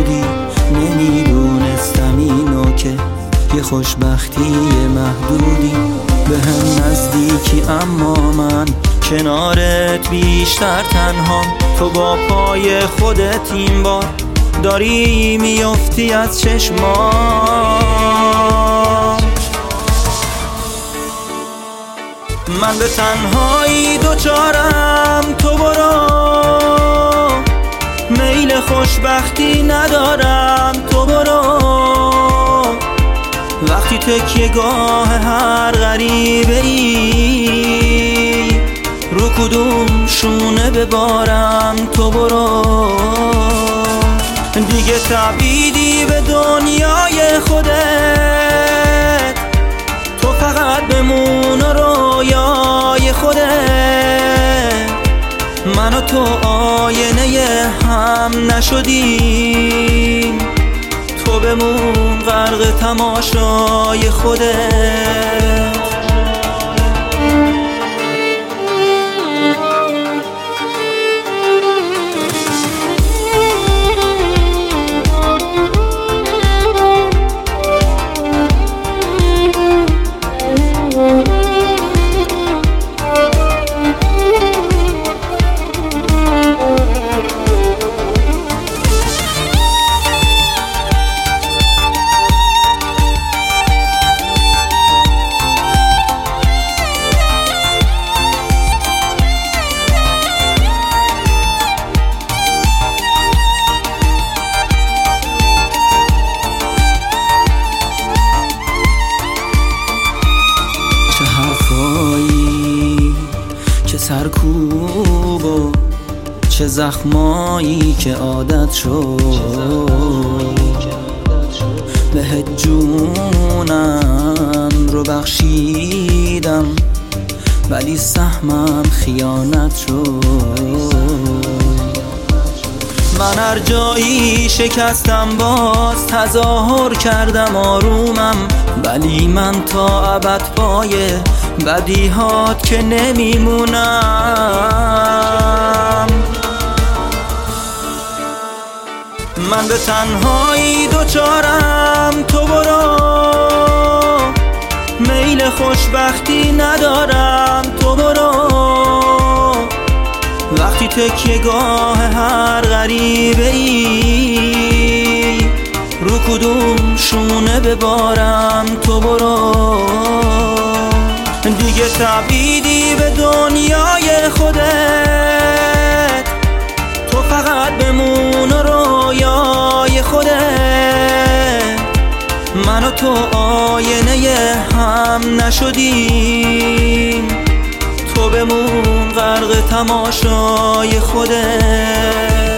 بودی نمیدونستم اینو که یه خوشبختی محدودی. به هم نزدیکی اما من کنارت بیشتر تنهام. تو با پای خودت این بار داری میافتی از چشمام. من به تنهایی دوچارم، تو برو. میل خوشبختی ندارم، تو برو. وقتی تکیه گاه هر غریبه ای، رو کدوم شونه ببارم، تو برو. دیگه تبعیدی به دنیای خودت، تو فقط بمون و رویای خودت. من و تو آینه هم نشدیم، تو بمون غرق تماشای خودت. چه سرکوب و چه زخمایی که عادت شد. بهت جونم رو بخشیدم ولی سهمم خیانت شد. من هر جایی شکستم باز تظاهر کردم آرومم، ولی من تا ابد پای بدیهات که نمیمونم. من به تنهایی دوچارم، تو برو. میل خوشبختی ندارم، تو برو. وقتی تکیه گاه هر غریبه ای، رو کدوم شونه ببارم، تو برو. دیگه تبعیدی به دنیای خودت، تو فقط بمون و رویای خودت. من و تو آینه هم نشدیم، تو بمون غرق تماشای خودت.